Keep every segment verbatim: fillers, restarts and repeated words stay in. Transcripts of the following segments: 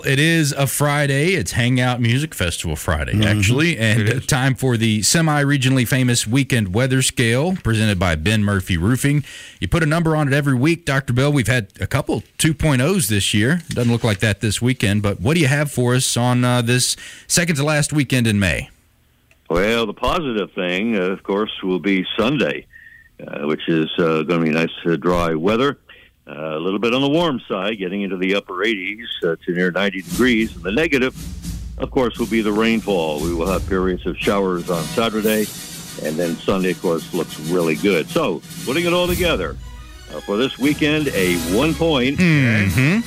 It is a Friday. It's Hangout Music Festival Friday, mm-hmm. actually, and time for the semi-regionally famous Weekend Weather Scale presented by Ben Murphy Roofing. You put a number on it every week, Doctor Bill. We've had a couple two point ohs this year. Doesn't look like that this weekend, but what do you have for us on uh, this second to last weekend in May? Well, the positive thing, uh, of course, will be Sunday, uh, which is uh, going to be nice uh, dry weather. Uh, a little bit on the warm side, getting into the upper eighties uh, to near ninety degrees. And the negative, of course, will be the rainfall. We will have periods of showers on Saturday, and then Sunday, of course, looks really good. So, putting it all together, uh, for this weekend, a one-point, mm-hmm.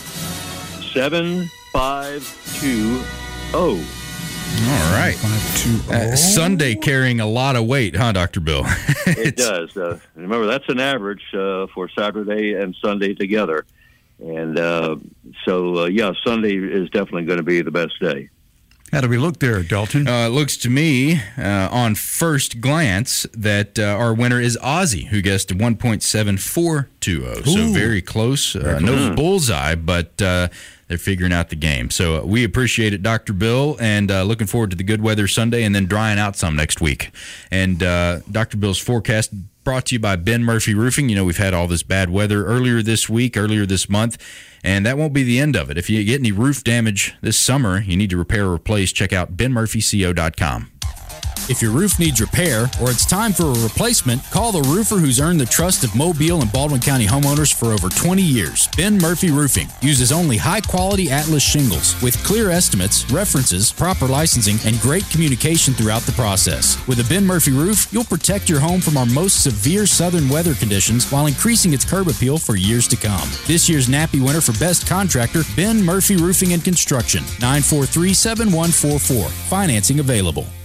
seven five two oh. All right. five two oh. Uh, Sunday carrying a lot of weight, huh, Doctor Bill? It does. Uh, remember, that's an average uh, for Saturday and Sunday together. And uh, so, uh, yeah, Sunday is definitely going to be the best day. How do we look there, Dalton? Uh, it looks to me, uh, on first glance, that uh, our winner is Ozzy, who guessed one point seven four two oh. So very close. Uh, no bullseye, but uh, they're figuring out the game. So uh, we appreciate it, Doctor Bill, and uh, looking forward to the good weather Sunday and then drying out some next week. And uh, Doctor Bill's forecast brought to you by Ben Murphy Roofing. You know, we've had all this bad weather earlier this week, earlier this month, and that won't be the end of it. If you get any roof damage this summer, you need to repair or replace, check out ben murphy co dot com. If your roof needs repair or it's time for a replacement, call the roofer who's earned the trust of Mobile and Baldwin County homeowners for over twenty years. Ben Murphy Roofing uses only high-quality Atlas shingles with clear estimates, references, proper licensing, and great communication throughout the process. With a Ben Murphy roof, you'll protect your home from our most severe southern weather conditions while increasing its curb appeal for years to come. This year's N A P I winner for Best Contractor, Ben Murphy Roofing and Construction, nine four three, seven one four four. Financing available.